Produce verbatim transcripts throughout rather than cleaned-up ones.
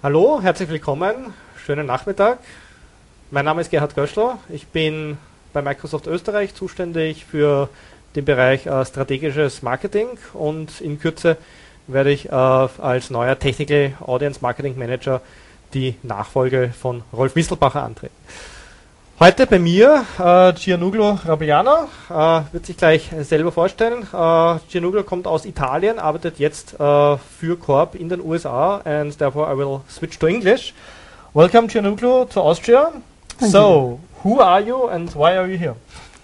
Hallo, herzlich willkommen, schönen Nachmittag. Mein Name ist Gerhard Göschler, ich bin bei Microsoft Österreich zuständig für den Bereich äh, strategisches Marketing und in Kürze werde ich äh, als neuer Technical Audience Marketing Manager die Nachfolge von Rolf Mistelbacher antreten. Heute bei mir äh, Gianuglo Rabiano, äh, wird sich gleich selber vorstellen. Äh, Gianuglo kommt aus Italien, arbeitet jetzt äh, für Corp in den U S A, and therefore I will switch to English. Welcome Gianuglo to Austria. Thank so, you. Who are you and why are you here?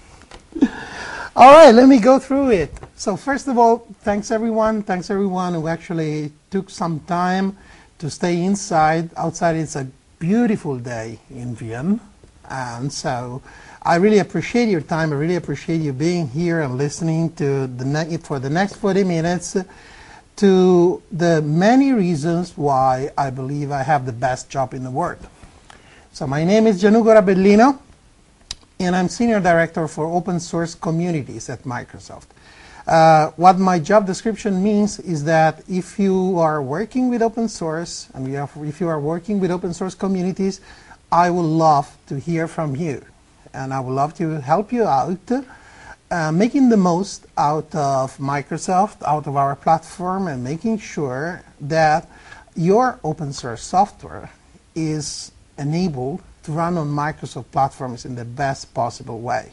All right, let me go through it. So first of all, thanks everyone. Thanks everyone who actually took some time to stay inside. Outside it's a beautiful day in Vienna. And so I really appreciate your time. I really appreciate you being here and listening to the ne for the next forty minutes to the many reasons why I believe I have the best job in the world. So my name is Gianuglo Rabellino, and I'm Senior Director for Open Source Communities at Microsoft. Uh, what my job description means is that if you are working with open source, and we are, if you are working with open source communities, I would love to hear from you, and I would love to help you out, uh, making the most out of Microsoft, out of our platform, and making sure that your open source software is enabled to run on Microsoft platforms in the best possible way.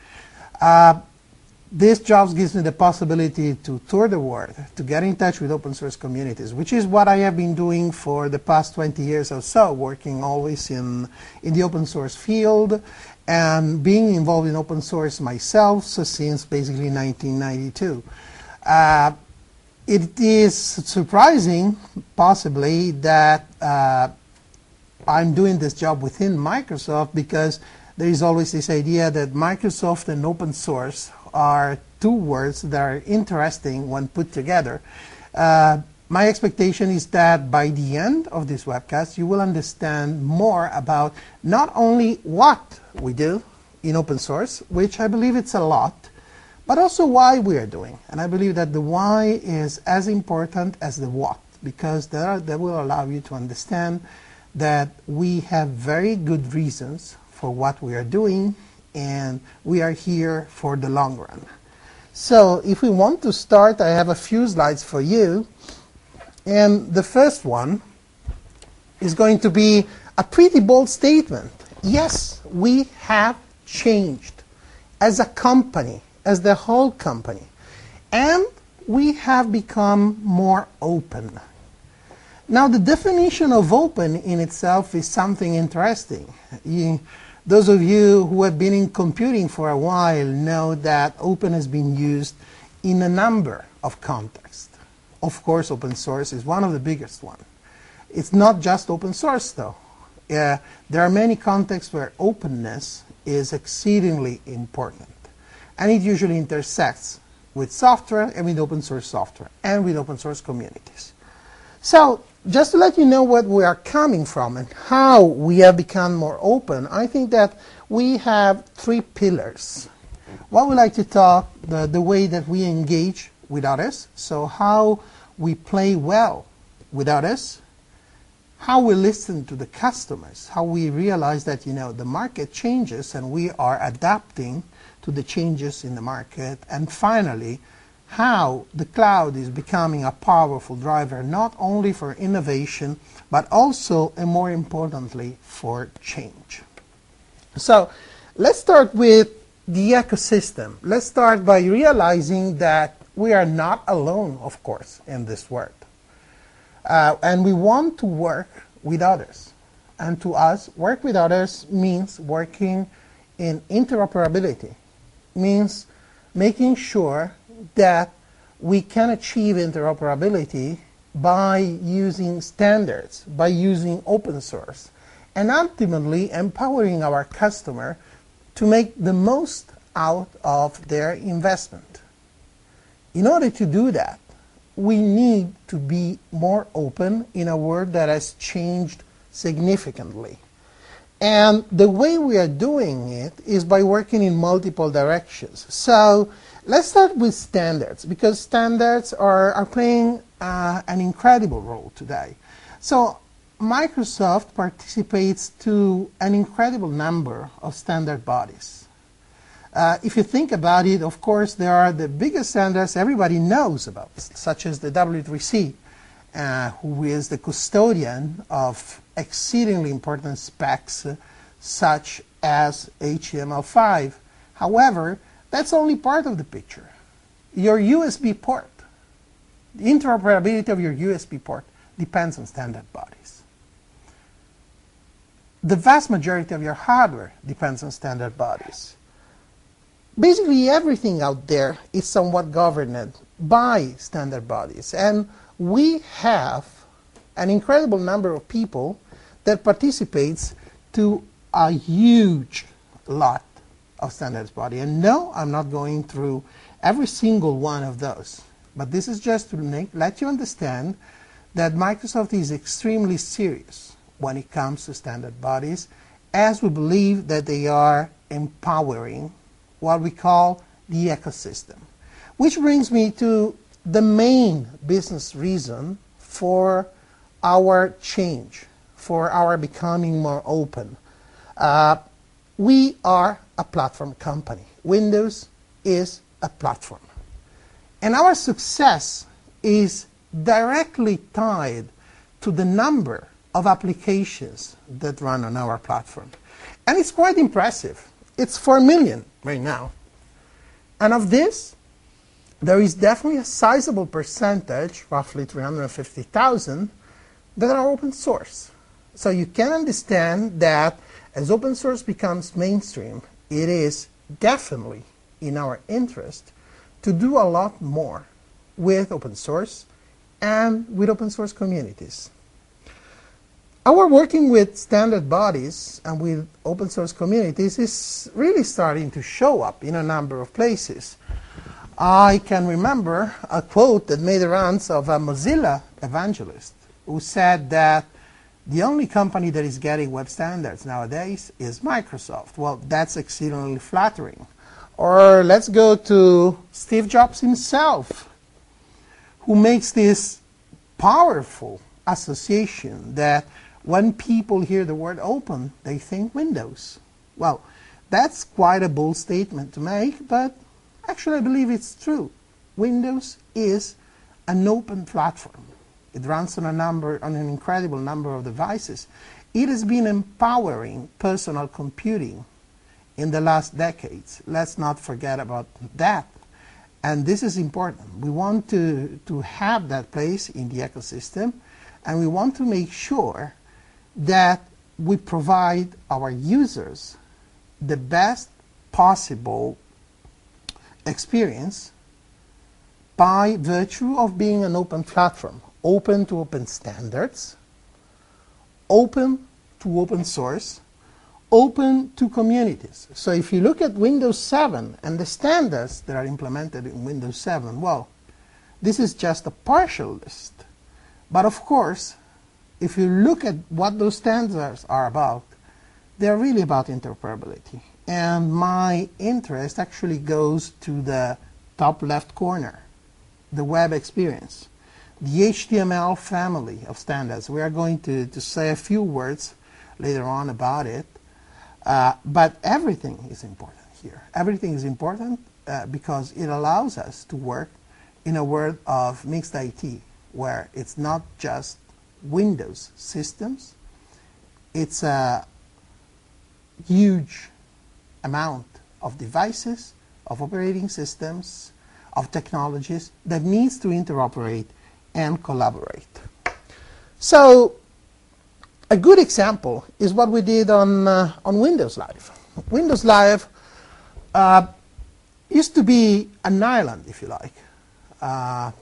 Uh, This job gives me the possibility to tour the world, to get in touch with open source communities, which is what I have been doing for the past twenty years or so, working always in, in the open source field and being involved in open source myself so since basically nineteen ninety-two. Uh, it is surprising, possibly, that uh, I'm doing this job within Microsoft, because there is always this idea that Microsoft and open source are two words that are interesting when put together. Uh, my expectation is that by the end of this webcast, you will understand more about not only what we do in open source, which I believe it's a lot, but also why we are doing. And I believe that the why is as important as the what, because that, are, that will allow you to understand that we have very good reasons for what we are doing, and we are here for the long run. So if we want to start, I have a few slides for you. And the first one is going to be a pretty bold statement. Yes, we have changed as a company, as the whole company. And we have become more open. Now, the definition of open in itself is something interesting. You, Those of you who have been in computing for a while know that open has been used in a number of contexts. Of course, open source is one of the biggest ones. It's not just open source, though. Uh, there are many contexts where openness is exceedingly important. And it usually intersects with software and with open source software and with open source communities. So, just to let you know what we are coming from and how we have become more open, I think that we have three pillars. One, we like to talk the, the way that we engage with others, so how we play well with others, how we listen to the customers, how we realize that, you know, the market changes and we are adapting to the changes in the market, and finally, how the cloud is becoming a powerful driver, not only for innovation, but also, and more importantly, for change. So let's start with the ecosystem. Let's start by realizing that we are not alone, of course, in this world. Uh, and we want to work with others. And to us, work with others means working in interoperability, means making sure that we can achieve interoperability by using standards, by using open source, and ultimately empowering our customer to make the most out of their investment. In order to do that, we need to be more open in a world that has changed significantly. And the way we are doing it is by working in multiple directions. So let's start with standards, because standards are, are playing uh, an incredible role today. So Microsoft participates to an incredible number of standard bodies. Uh, if you think about it, of course, there are the biggest standards everybody knows about, such as the W three C, uh, who is the custodian of exceedingly important specs, uh, such as H T M L five. However, that's only part of the picture. Your U S B port, the interoperability of your U S B port depends on standard bodies. The vast majority of your hardware depends on standard bodies. Basically, everything out there is somewhat governed by standard bodies. And we have an incredible number of people that participates to a huge lot of standards body. And no, I'm not going through every single one of those. But this is just to make, let you understand that Microsoft is extremely serious when it comes to standard bodies, as we believe that they are empowering what we call the ecosystem. Which brings me to the main business reason for our change, for our becoming more open. Uh, we are a platform company. Windows is a platform. And our success is directly tied to the number of applications that run on our platform. And it's quite impressive. It's four million right now. And of this, there is definitely a sizable percentage, roughly three hundred fifty thousand, that are open source. So you can understand that as open source becomes mainstream, it is definitely in our interest to do a lot more with open source and with open source communities. Our working with standard bodies and with open source communities is really starting to show up in a number of places. I can remember a quote that made the rounds of a Mozilla evangelist who said that the only company that is getting web standards nowadays is Microsoft. Well, that's exceedingly flattering. Or let's go to Steve Jobs himself, who makes this powerful association that when people hear the word open, they think Windows. Well, that's quite a bold statement to make, but actually I believe it's true. Windows is an open platform. It runs on a number, on an incredible number of devices. It has been empowering personal computing in the last decades. Let's not forget about that. And this is important. We want to, to have that place in the ecosystem, and we want to make sure that we provide our users the best possible experience by virtue of being an open platform, open to open standards, open to open source, open to communities. So if you look at Windows seven and the standards that are implemented in Windows seven, well, this is just a partial list. But of course, if you look at what those standards are about, they're really about interoperability. And my interest actually goes to the top left corner, the web experience, the H T M L family of standards. We are going to, to say a few words later on about it. Uh, but everything is important here. Everything is important uh, because it allows us to work in a world of mixed I T, where it's not just Windows systems, it's a huge amount of devices, of operating systems, of technologies that needs to interoperate and collaborate. So a good example is what we did on, uh, on Windows Live. Windows Live uh, used to be an island, if you like, uh,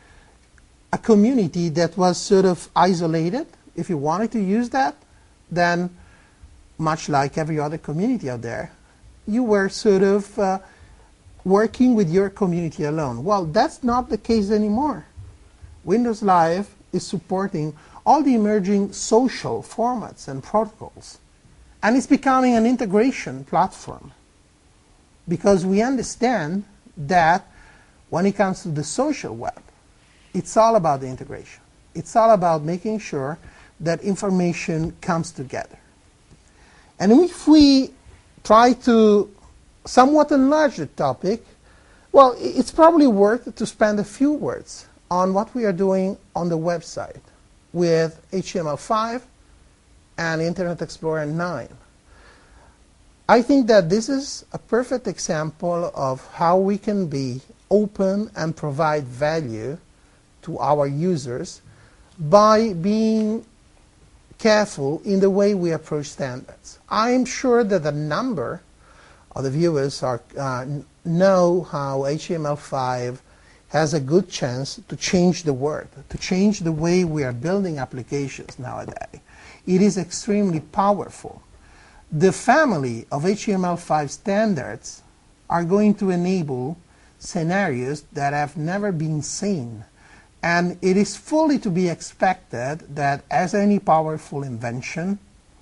a community that was sort of isolated. If you wanted to use that, then much like every other community out there, you were sort of uh, working with your community alone. Well, that's not the case anymore. Windows Live is supporting all the emerging social formats and protocols. And it's becoming an integration platform because we understand that when it comes to the social web, it's all about the integration. It's all about making sure that information comes together. And if we try to somewhat enlarge the topic, well, it's probably worth to spend a few words on what we are doing on the website with H T M L five and Internet Explorer nine. I think that this is a perfect example of how we can be open and provide value to our users by being careful in the way we approach standards. I'm sure that a number of the viewers are, uh, know how H T M L five has a good chance to change the world, to change the way we are building applications nowadays. It is extremely powerful. The family of H T M L five standards are going to enable scenarios that have never been seen. And it is fully to be expected that, as any powerful invention,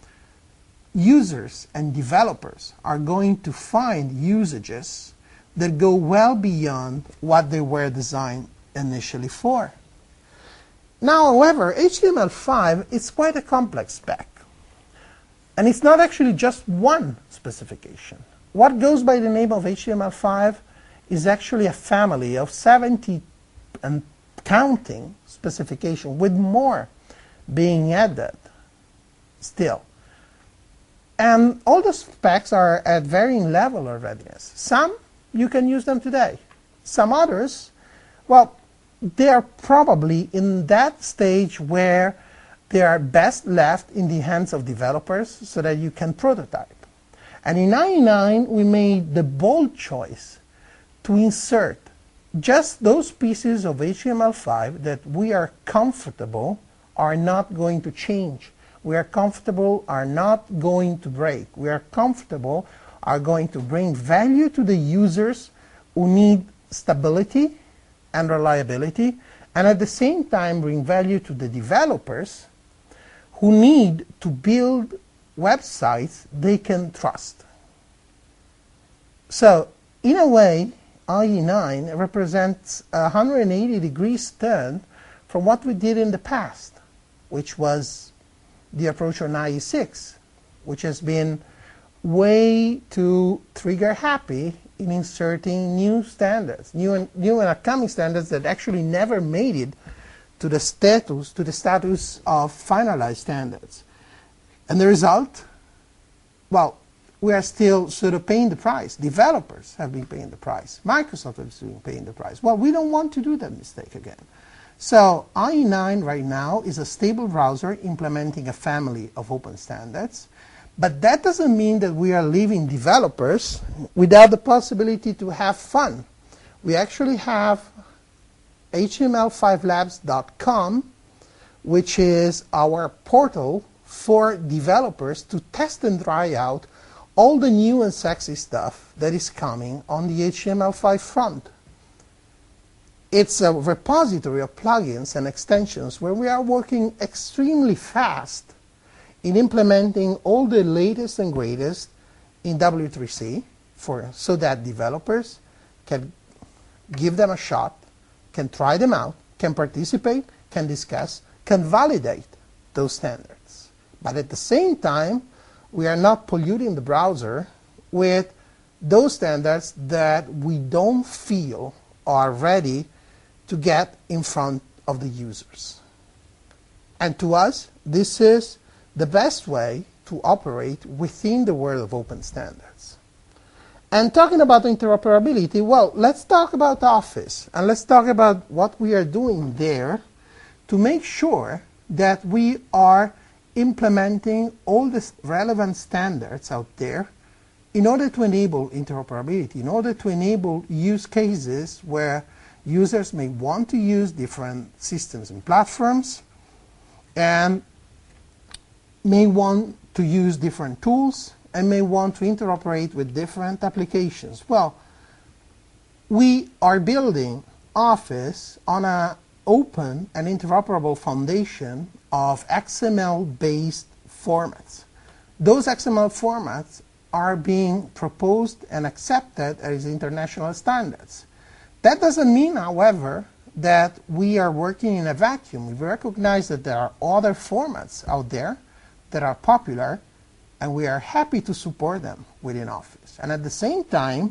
users and developers are going to find usages that go well beyond what they were designed initially for. Now, however, H T M L five is quite a complex spec. And it's not actually just one specification. What goes by the name of H T M L five is actually a family of seventy and counting specifications, with more being added still. And all the specs are at varying level of readiness. Some, you can use them today. Some others, well, they are probably in that stage where they are best left in the hands of developers so that you can prototype. And in ninety-nine, we made the bold choice to insert just those pieces of H T M L five that we are comfortable are not going to change. We are comfortable are not going to break. We are comfortable are going to bring value to the users who need stability and reliability, and at the same time bring value to the developers who need to build websites they can trust. So, in a way, I E nine represents a one hundred eighty degrees turn from what we did in the past, which was the approach on I E six, which has been way too trigger happy in inserting new standards, new and, new and upcoming standards that actually never made it to the status, to the status of finalized standards. And the result, well, we are still sort of paying the price. Developers have been paying the price. Microsoft has been paying the price. Well, we don't want to do that mistake again. So I E nine right now is a stable browser implementing a family of open standards. But that doesn't mean that we are leaving developers without the possibility to have fun. We actually have H T M L five labs dot com, which is our portal for developers to test and try out all the new and sexy stuff that is coming on the H T M L five front. It's a repository of plugins and extensions where we are working extremely fast in implementing all the latest and greatest in W three C for, so that developers can give them a shot, can try them out, can participate, can discuss, can validate those standards. But at the same time, we are not polluting the browser with those standards that we don't feel are ready to get in front of the users. And to us, this is the best way to operate within the world of open standards. And talking about interoperability, well, let's talk about Office, and let's talk about what we are doing there to make sure that we are implementing all the relevant standards out there in order to enable interoperability, in order to enable use cases where users may want to use different systems and platforms and may want to use different tools and may want to interoperate with different applications. Well, we are building Office on an open and interoperable foundation of X M L-based formats. Those X M L formats are being proposed and accepted as international standards. That doesn't mean, however, that we are working in a vacuum. We recognize that there are other formats out there that are popular, and we are happy to support them within Office. And at the same time,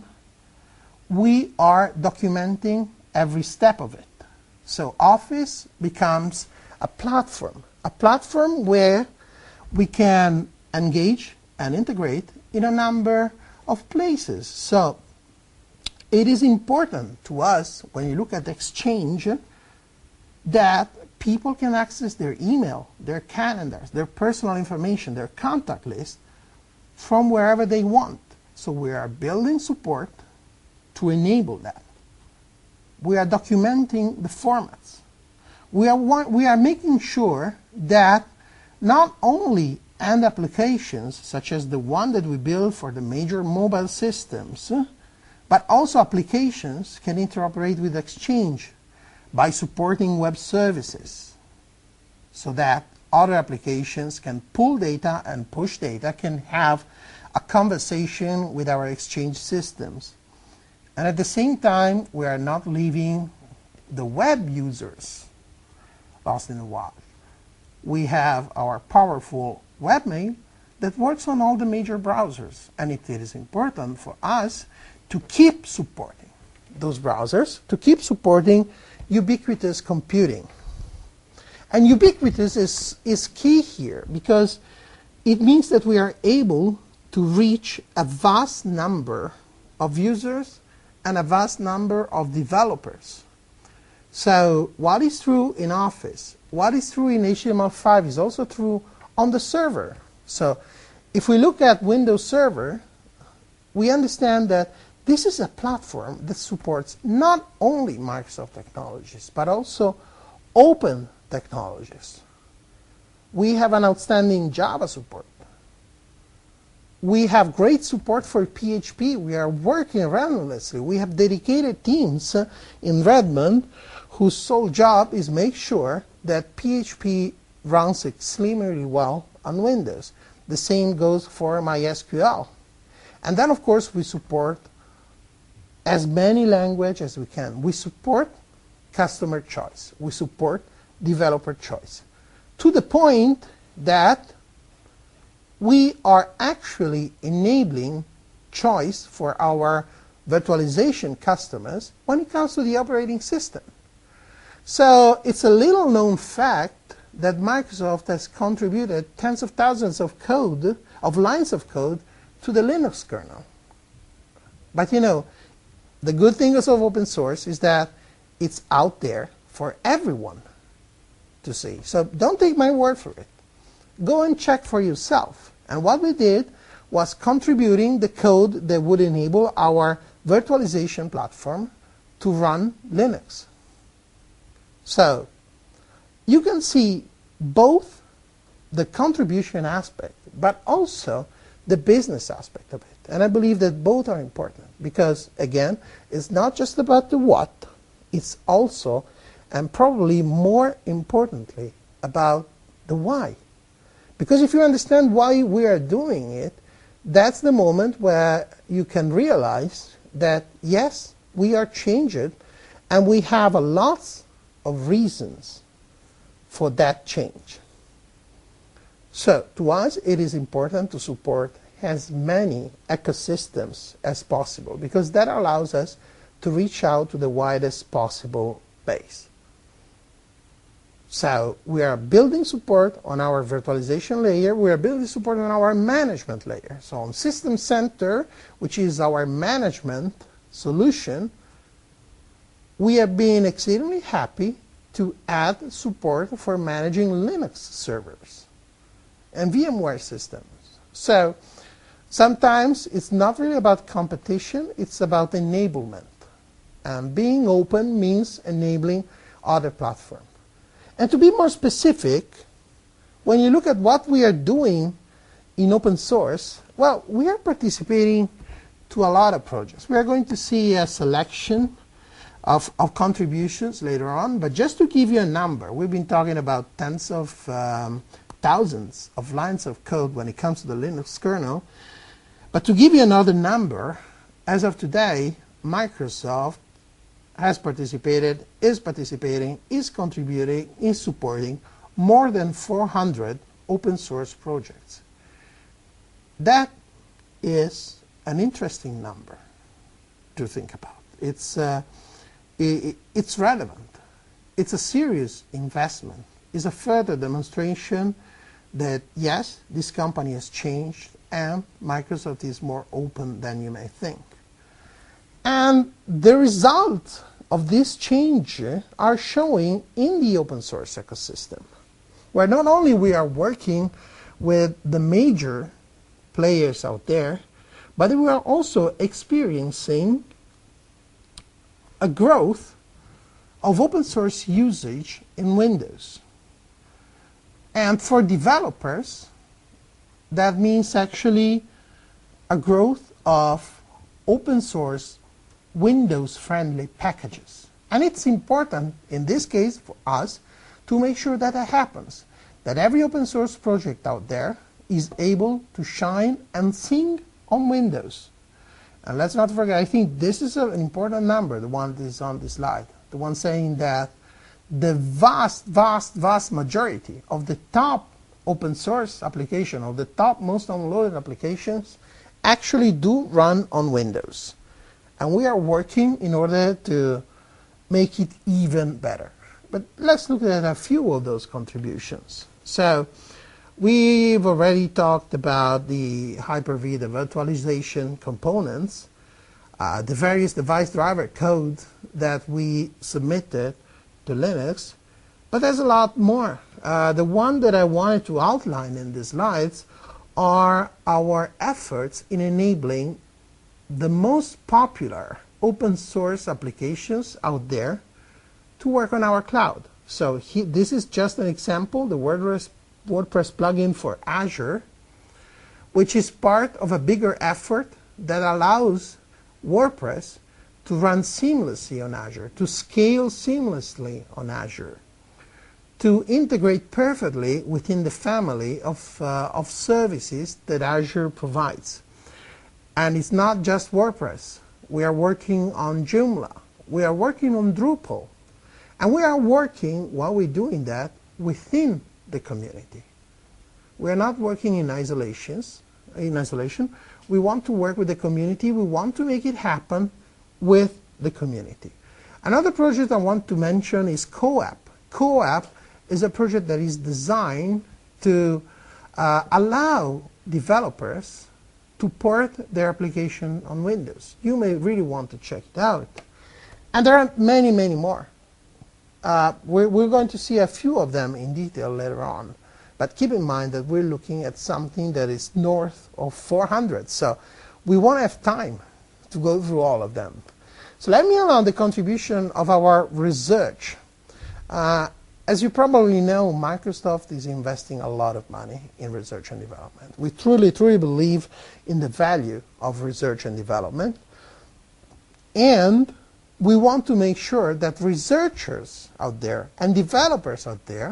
we are documenting every step of it. So Office becomes a platform, a platform where we can engage and integrate in a number of places. So it is important to us, when you look at Exchange, that people can access their email, their calendars, their personal information, their contact list from wherever they want. So we are building support to enable that. We are documenting the formats. We are, we are making sure that not only end applications, such as the one that we build for the major mobile systems, but also applications can interoperate with Exchange by supporting web services, so that other applications can pull data and push data, can have a conversation with our Exchange systems. And at the same time, we are not leaving the web users lost in the wild. We have our powerful webmail that works on all the major browsers, and it is important for us to keep supporting those browsers, to keep supporting ubiquitous computing. And ubiquitous is, is key here, because it means that we are able to reach a vast number of users and a vast number of developers. So what is true in Office, what is true in H T M L five is also true on the server. So if we look at Windows Server, we understand that this is a platform that supports not only Microsoft technologies, but also open technologies. We have an outstanding Java support. We have great support for P H P. We are working relentlessly. We have dedicated teams uh, in Redmond whose sole job is make sure that P H P runs extremely well on Windows. The same goes for MySQL. And then, of course, we support as many languages as we can. We support customer choice. We support developer choice, to the point that we are actually enabling choice for our virtualization customers when it comes to the operating system. So it's a little known fact that Microsoft has contributed tens of thousands of code, of lines of code, to the Linux kernel. But you know, the good thing of open source is that it's out there for everyone to see. So don't take my word for it. Go and check for yourself. And what we did was contributing the code that would enable our virtualization platform to run Linux. So you can see both the contribution aspect, but also the business aspect of it. And I believe that both are important because, again, it's not just about the what, it's also, and probably more importantly, about the why. Because if you understand why we are doing it, that's the moment where you can realize that, yes, we are changing, and we have a lot of reasons for that change. So, to us, it is important to support as many ecosystems as possible, because that allows us to reach out to the widest possible base. So we are building support on our virtualization layer. We are building support on our management layer. So on System Center, which is our management solution, we have been exceedingly happy to add support for managing Linux servers and VMware systems. So sometimes it's not really about competition, it's about enablement. And being open means enabling other platforms. And to be more specific, when you look at what we are doing in open source, well, we are participating to a lot of projects. We are going to see a selection of, of contributions later on, but just to give you a number, we've been talking about tens of um, thousands of lines of code when it comes to the Linux kernel. But to give you another number, as of today, Microsoft has participated, is participating, is contributing, is supporting more than four hundred open source projects. That is an interesting number to think about. It's, uh, it, it's relevant. It's a serious investment. It's a further demonstration that, yes, this company has changed and Microsoft is more open than you may think. And the results of this change are showing in the open source ecosystem, where not only we are working with the major players out there, but we are also experiencing a growth of open source usage in Windows. And for developers, that means actually a growth of open source Windows-friendly packages. And it's important, in this case, for us, to make sure that that happens, that every open source project out there is able to shine and sing on Windows. And let's not forget, I think this is an important number, the one that is on this slide, the one saying that the vast, vast, vast majority of the top open source application, of the top most downloaded applications, actually do run on Windows. And we are working in order to make it even better. But let's look at a few of those contributions. So we've already talked about the Hyper-V, the virtualization components, uh, the various device driver code that we submitted to Linux, but there's a lot more. Uh, the one that I wanted to outline in these slides are our efforts in enabling the most popular open source applications out there to work on our cloud. So he, this is just an example, the WordPress, WordPress plugin for Azure, which is part of a bigger effort that allows WordPress to run seamlessly on Azure, to scale seamlessly on Azure, to integrate perfectly within the family of, uh, of services that Azure provides. And it's not just WordPress. We are working on Joomla. We are working on Drupal. And we are working, while we're doing that, within the community. We are not working in isolations, in isolation. We want to work with the community. We want to make it happen with the community. Another project I want to mention is CoApp. CoApp is a project that is designed to uh, allow developers to port their application on Windows. You may really want to check it out. And there are many, many more. Uh, we're, we're going to see a few of them in detail later on. But keep in mind that we're looking at something that is north of four hundred. So we won't have time to go through all of them. So let me allow the contribution of our research. Uh, as you probably know, Microsoft is investing a lot of money in research and development. We truly, truly believe in the value of research and development. And we want to make sure that researchers out there and developers out there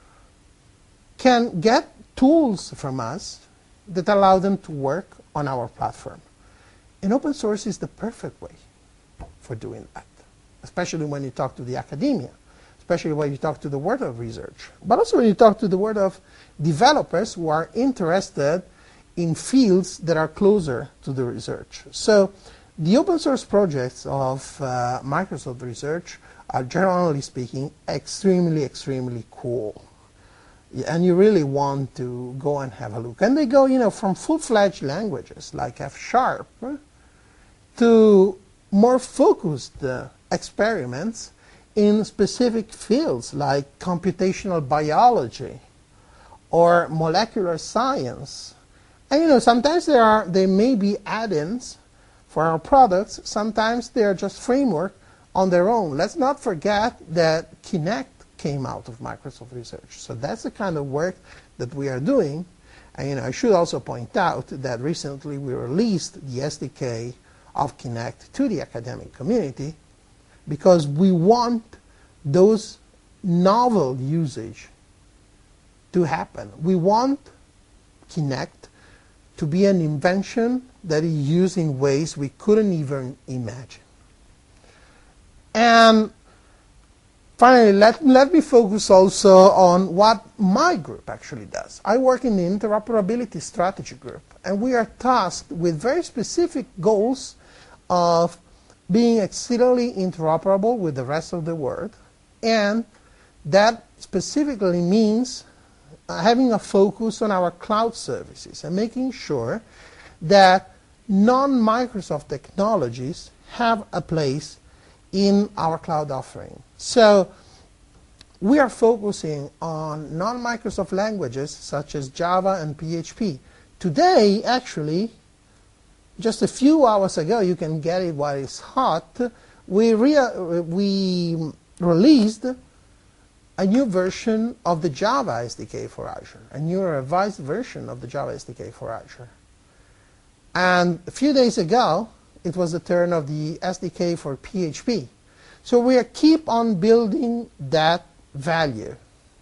can get tools from us that allow them to work on our platform. And open source is the perfect way for doing that, especially when you talk to the academia, especially when you talk to the world of research, but also when you talk to the world of developers who are interested in fields that are closer to the research. So the open source projects of uh, Microsoft Research are, generally speaking, extremely, extremely cool. And you really want to go and have a look. And they go, you know, from full-fledged languages like F sharp to more focused uh, experiments in specific fields like computational biology or molecular science. And you know, sometimes there are they may be add-ins for our products. Sometimes they are just framework on their own. Let's not forget that Kinect came out of Microsoft Research. So that's the kind of work that we are doing. And you know, I should also point out that recently we released the S D K of Kinect to the academic community because we want those novel usage to happen. We want Kinect to be an invention that is used in ways we couldn't even imagine. And finally, let, let me focus also on what my group actually does. I work in the interoperability strategy group, and we are tasked with very specific goals of being exceedingly interoperable with the rest of the world, and that specifically means uh, having a focus on our cloud services and making sure that non-Microsoft technologies have a place in our cloud offering. So we are focusing on non-Microsoft languages such as Java and P H P. Today, actually, just a few hours ago, you can get it while it's hot, we, rea we released a new version of the Java S D K for Azure, a new revised version of the Java S D K for Azure. And a few days ago, it was the turn of the S D K for P H P. So we are keep on building that value,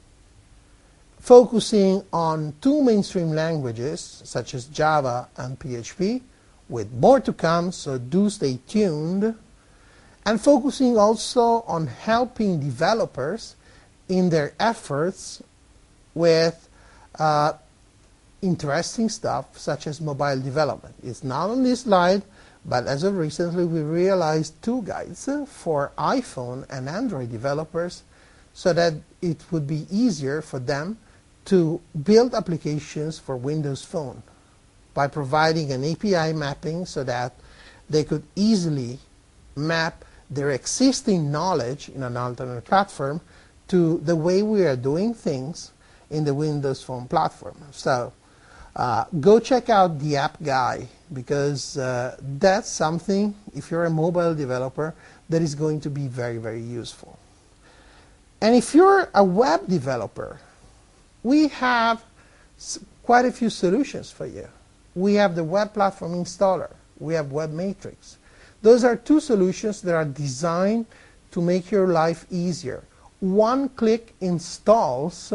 focusing on two mainstream languages, such as Java and P H P, with more to come, so do stay tuned, and focusing also on helping developers in their efforts with uh, interesting stuff such as mobile development. It's not on this slide, but as of recently we realized two guides for iPhone and Android developers so that it would be easier for them to build applications for Windows Phone by providing an A P I mapping so that they could easily map their existing knowledge in an alternate platform to the way we are doing things in the Windows Phone platform. So uh, go check out the app guy, because uh, that's something, if you're a mobile developer, that is going to be very, very useful. And if you're a web developer, we have quite a few solutions for you. We have the Web Platform Installer. We have WebMatrix. Those are two solutions that are designed to make your life easier. One-click installs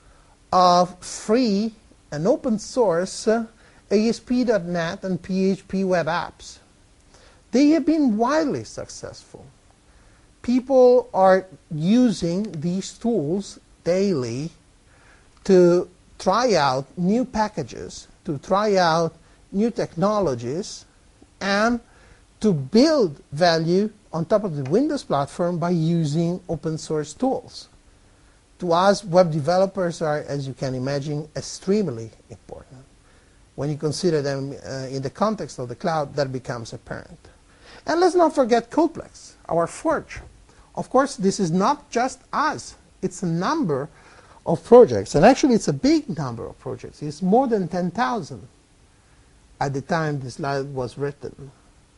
of free and open source A S P dot net and P H P web apps. They have been widely successful. People are using these tools daily to try out new packages, to try out new technologies, and to build value on top of the Windows platform by using open source tools. To us, web developers are, as you can imagine, extremely important. When you consider them uh, in the context of the cloud, that becomes apparent. And let's not forget Codeplex, our Forge. Of course, this is not just us. It's a number of projects. And actually, it's a big number of projects. It's more than ten thousand at the time this slide was written.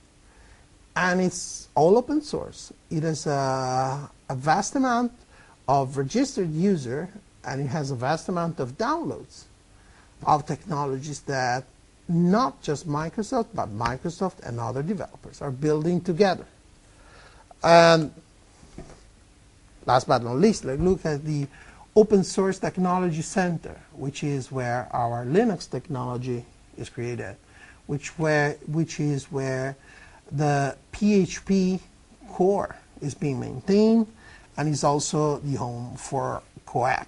And it's all open source. It has a, a vast amount of registered user, and it has a vast amount of downloads of technologies that not just Microsoft, but Microsoft and other developers are building together. And last but not least, let's look at the Open Source Technology Center, which is where our Linux technology is created, which, where, which is where the P H P core is being maintained, and is also the home for CoAP.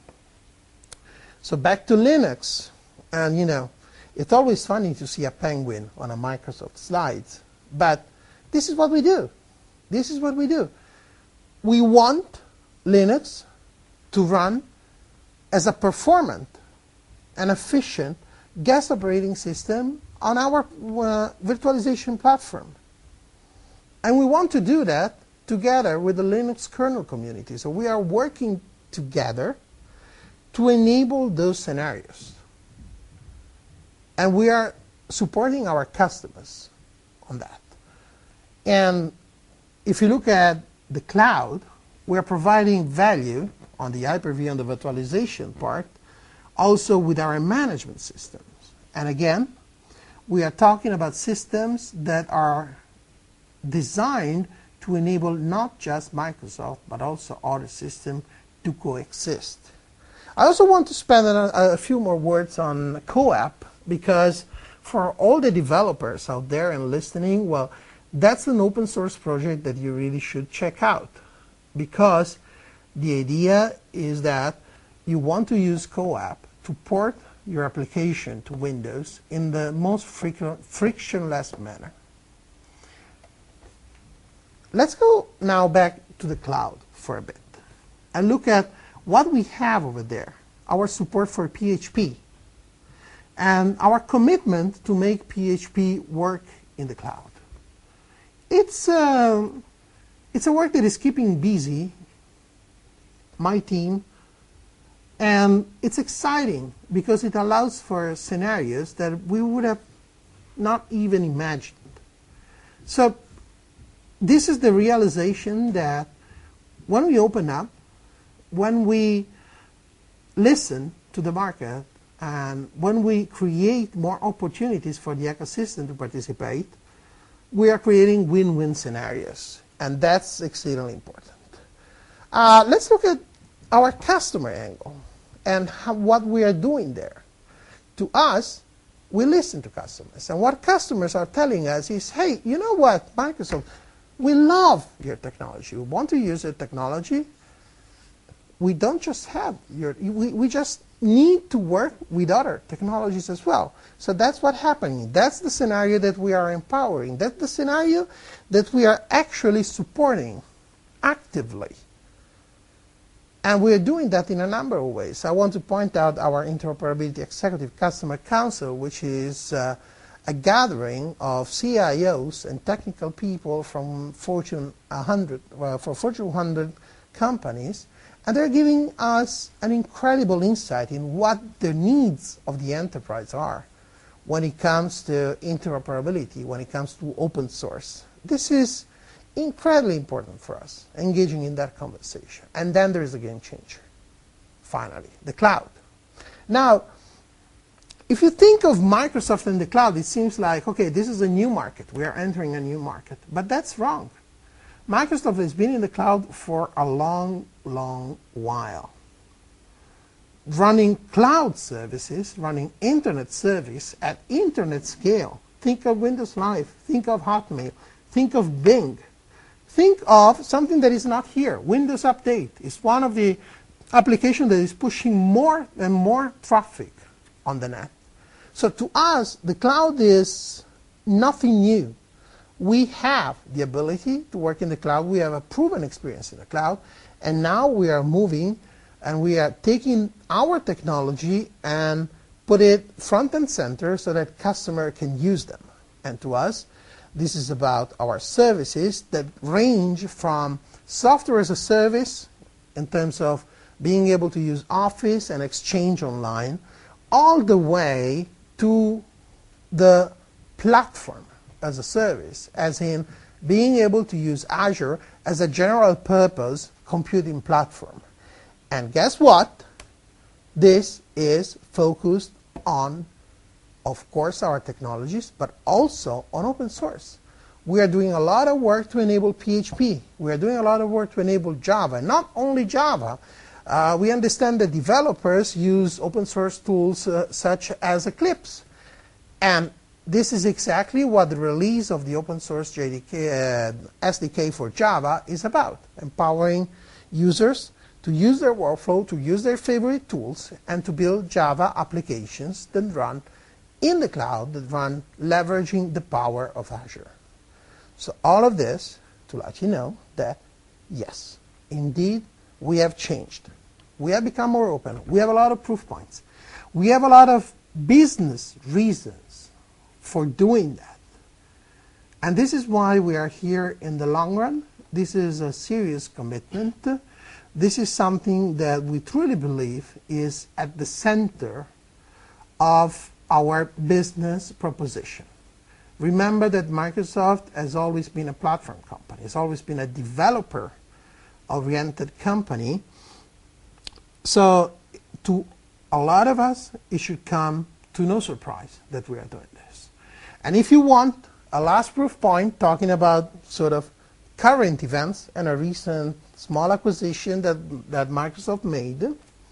So back to Linux, and you know, it's always funny to see a penguin on a Microsoft slide, but this is what we do. This is what we do. We want Linux to run as a performant and efficient guest operating system on our uh, virtualization platform. And we want to do that together with the Linux kernel community. So we are working together to enable those scenarios. And we are supporting our customers on that. And if you look at the cloud, we are providing value on the Hyper-V, on the virtualization part, also with our management systems. And again, we are talking about systems that are designed to enable not just Microsoft, but also other systems to coexist. I also want to spend a, a few more words on CoAP, because for all the developers out there and listening, well, that's an open source project that you really should check out, because the idea is that you want to use CoAP to port your application to Windows in the most frictionless manner. Let's go now back to the cloud for a bit and look at what we have over there, our support for P H P, and our commitment to make P H P work in the cloud. It's, uh, it's a work that is keeping busy my team, and it's exciting because it allows for scenarios that we would have not even imagined. So this is the realization that when we open up, when we listen to the market, and when we create more opportunities for the ecosystem to participate, we are creating win-win scenarios, and that's exceedingly important. Uh, let's look at our customer angle and how, what we are doing there. To us, we listen to customers, and what customers are telling us is, hey, you know what, Microsoft, we love your technology. We want to use your technology. We don't just have your, we, we just need to work with other technologies as well. So that's what's happening. That's the scenario that we are empowering. That's the scenario that we are actually supporting actively. And we are doing that in a number of ways. I want to point out our Interoperability Executive Customer Council, which is uh, a gathering of C I Os and technical people from Fortune one hundred, well, for Fortune one hundred companies, and they're giving us an incredible insight in what the needs of the enterprise are when it comes to interoperability, when it comes to open source. This is incredibly important for us, engaging in that conversation. And then there is a game changer, finally, the cloud. Now, if you think of Microsoft and the cloud, it seems like, okay, this is a new market. We are entering a new market. But that's wrong. Microsoft has been in the cloud for a long, long while. Running cloud services, running internet service at internet scale. Think of Windows Live. Think of Hotmail. Think of Bing. Think of something that is not here. Windows Update is one of the applications that is pushing more and more traffic on the net. So to us, the cloud is nothing new. We have the ability to work in the cloud. We have a proven experience in the cloud. And now we are moving and we are taking our technology and put it front and center so that customer can use them. And to us, this is about our services that range from software as a service in terms of being able to use Office and Exchange Online, all the way to the platform as a service, as in being able to use Azure as a general purpose computing platform. And guess what? This is focused on, of course, our technologies, but also on open source. We are doing a lot of work to enable P H P. We are doing a lot of work to enable Java. Not only Java. Uh, we understand that developers use open source tools uh, such as Eclipse. And this is exactly what the release of the open source J D K, uh, S D K for Java is about. Empowering users to use their workflow, to use their favorite tools, and to build Java applications that run in the cloud, that run leveraging the power of Azure. So all of this to let you know that, yes, indeed, we have changed. We have become more open. We have a lot of proof points. We have a lot of business reasons for doing that. And this is why we are here in the long run. This is a serious commitment. This is something that we truly believe is at the center of our business proposition. Remember that Microsoft has always been a platform company. It's always been a developer-oriented company. So to a lot of us, it should come to no surprise that we are doing this. And if you want a last proof point talking about sort of current events and a recent small acquisition that, that Microsoft made,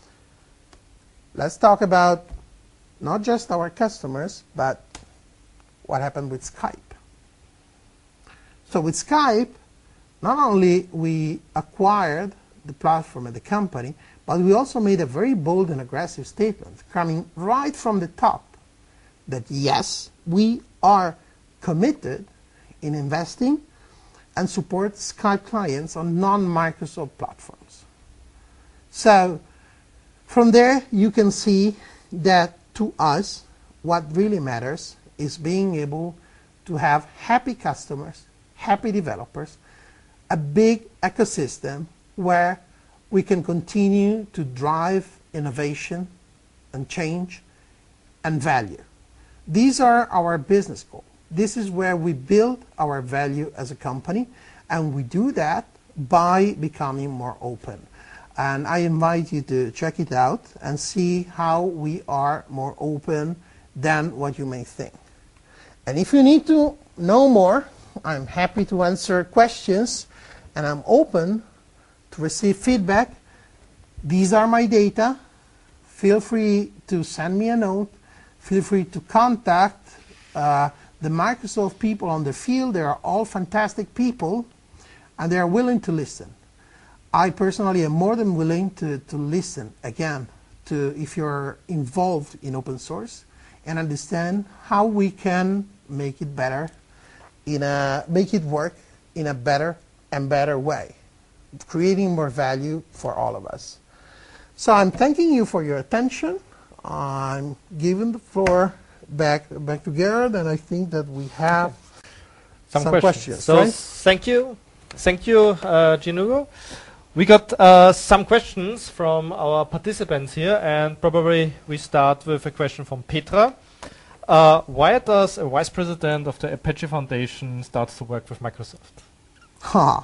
let's talk about not just our customers, but what happened with Skype. So with Skype, not only we acquired the platform and the company, but we also made a very bold and aggressive statement coming right from the top that yes, we are committed in investing and support Skype clients on non-Microsoft platforms. So from there you can see that to us what really matters is being able to have happy customers, happy developers, a big ecosystem where we can continue to drive innovation and change and value. These are our business goals. This is where we build our value as a company, and we do that by becoming more open. And I invite you to check it out and see how we are more open than what you may think. And if you need to know more, I'm happy to answer questions, and I'm open to receive feedback. These are my data. Feel free to send me a note. Feel free to contact uh, the Microsoft people on the field. They are all fantastic people, and they are willing to listen. I personally am more than willing to, to listen, again, to if you're involved in open source and understand how we can make it better, in a, make it work in a better and better way, creating more value for all of us. So I'm thanking you for your attention. I'm giving the floor back back to Gerard, and I think that we have some, some questions. questions. So right? thank you, thank you, uh, Gianluca. We got uh, some questions from our participants here, and probably we start with a question from Petra. Uh, why does a vice president of the Apache Foundation start to work with Microsoft? Huh.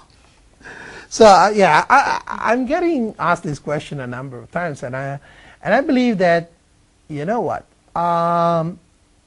So uh, yeah, I, I, I'm getting asked this question a number of times, and I and I believe that, you know what, um,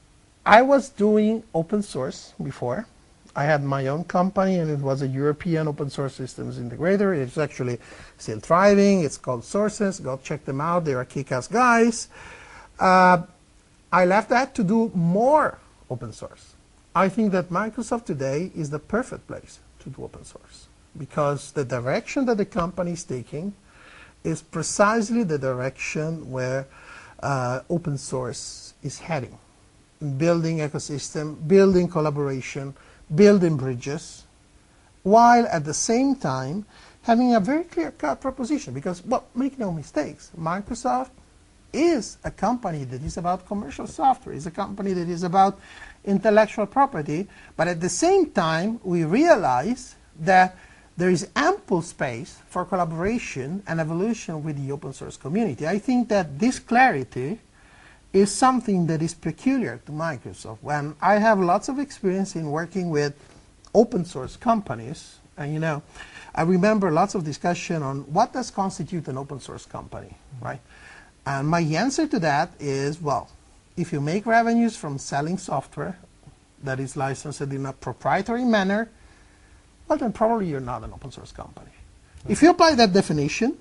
I was doing open source before. I had my own company, and it was a European open source systems integrator. It's actually still thriving. It's called Sources. Go check them out. They are kick-ass guys. Uh, I left that to do more open source. I think that Microsoft today is the perfect place to do open source, because the direction that the company is taking is precisely the direction where uh, open source is heading. Building ecosystem, building collaboration, building bridges, while at the same time having a very clear-cut proposition. Because, well, make no mistakes, Microsoft is a company that is about commercial software, is a company that is about intellectual property, but at the same time we realize that there is ample space for collaboration and evolution with the open source community. I think that this clarity is something that is peculiar to Microsoft. When I have lots of experience in working with open source companies, and you know, I remember lots of discussion on what does constitute an open source company, right? And my answer to that is, well, if you make revenues from selling software that is licensed in a proprietary manner, well, then probably you're not an open source company. Okay. If you apply that definition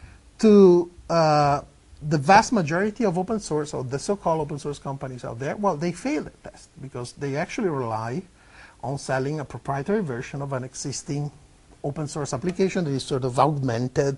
to uh, the vast majority of open source, or the so-called open source companies out there, well, they fail the test because they actually rely on selling a proprietary version of an existing open source application that is sort of augmented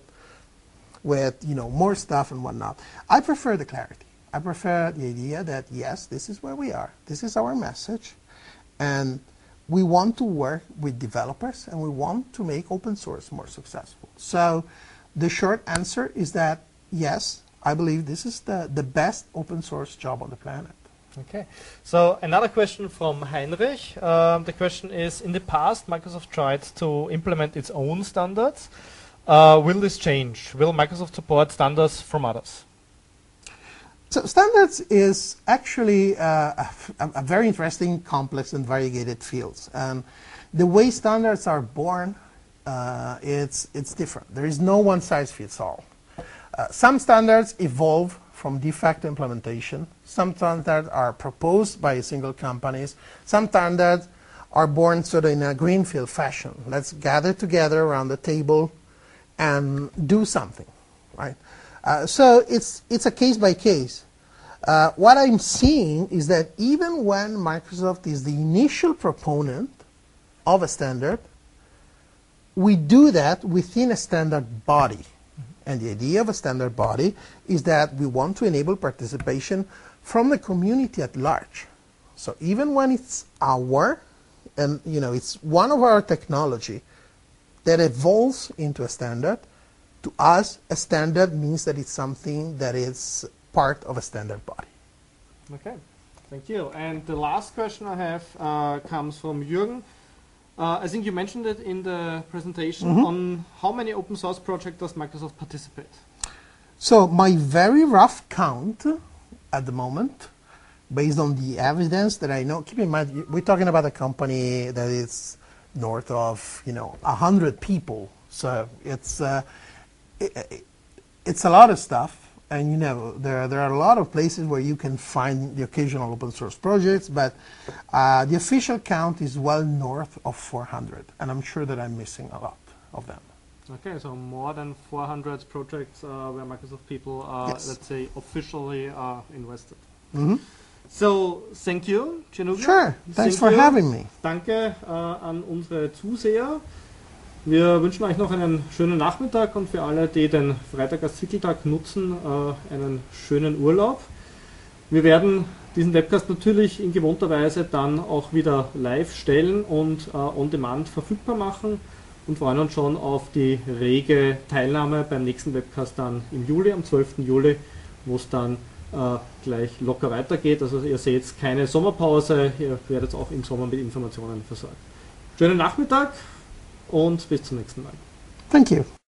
with, you know, more stuff and whatnot. I prefer the clarity. I prefer the idea that, yes, this is where we are. This is our message. And we want to work with developers, and we want to make open source more successful. So the short answer is that, yes, I believe this is the, the best open source job on the planet. Okay. So another question from Heinrich. Um, the question is, in the past, Microsoft tried to implement its own standards. Uh, will this change? Will Microsoft support standards from others? So standards is actually uh, a, a very interesting, complex, and variegated field. And the way standards are born, uh, it's, it's different. There is no one size fits all. Uh, some standards evolve from de facto implementation. Some standards are proposed by single companies. Some standards are born sort of in a greenfield fashion. Let's gather together around the table and do something, right? Uh, so it's, it's a case by case. Uh, what I'm seeing is that even when Microsoft is the initial proponent of a standard, we do that within a standard body. Mm-hmm. And the idea of a standard body is that we want to enable participation from the community at large. So even when it's our, and you know, it's one of our technology that evolves into a standard, to us, a standard means that it's something that is part of a standard body. Okay, thank you. And the last question I have uh, comes from Jürgen. Uh, I think you mentioned it in the presentation. Mm-hmm. On how many open source projects does Microsoft participate? So my very rough count at the moment, based on the evidence that I know, keep in mind, we're talking about a company that is north of, you know, one hundred people. So it's, uh, it, it's a lot of stuff. And you know, there, there are a lot of places where you can find the occasional open source projects, but uh, the official count is well north of four hundred, and I'm sure that I'm missing a lot of them. Okay, so more than four hundred projects uh, where Microsoft people are, yes. let's say, officially uh, invested. Mm-hmm. So, thank you, Gianluca. Sure, thanks thank for you. having me. Danke äh, an unsere Zuseher. Wir wünschen euch noch einen schönen Nachmittag und für alle, die den Freitag als Zickeltag nutzen, äh, einen schönen Urlaub. Wir werden diesen Webcast natürlich in gewohnter Weise dann auch wieder live stellen und äh, on demand verfügbar machen und freuen uns schon auf die rege Teilnahme beim nächsten Webcast dann im Juli, am zwölften Juli, wo es dann äh, gleich locker weitergeht. Also ihr seht keine Sommerpause, ihr werdet auch im Sommer mit Informationen versorgt. Schönen Nachmittag und bis zum nächsten Mal. Thank you.